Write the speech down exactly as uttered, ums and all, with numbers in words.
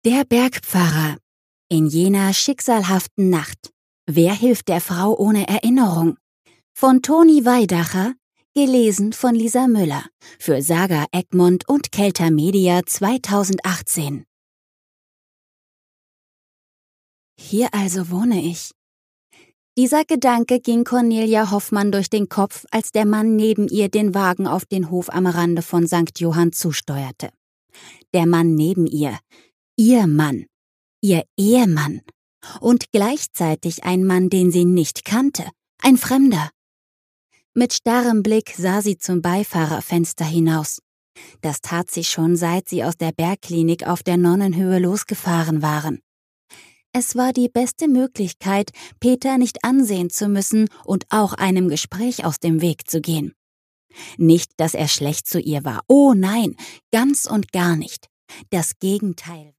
Der Bergpfarrer. In jener schicksalhaften Nacht. Wer hilft der Frau ohne Erinnerung? Von Toni Weidacher, gelesen von Lisa Müller, für Saga Egmont und Kelter Media zweitausendachtzehn. Hier also wohne ich. Dieser Gedanke ging Cornelia Hoffmann durch den Kopf, als der Mann neben ihr den Wagen auf den Hof am Rande von Sankt Johann zusteuerte. Der Mann neben ihr, ihr Mann, ihr Ehemann und gleichzeitig ein Mann, den sie nicht kannte, ein Fremder. Mit starrem Blick sah sie zum Beifahrerfenster hinaus. Das tat sie schon, seit sie aus der Bergklinik auf der Nonnenhöhe losgefahren waren. Es war die beste Möglichkeit, Peter nicht ansehen zu müssen und auch einem Gespräch aus dem Weg zu gehen. Nicht, dass er schlecht zu ihr war. Oh nein, ganz und gar nicht. Das Gegenteil.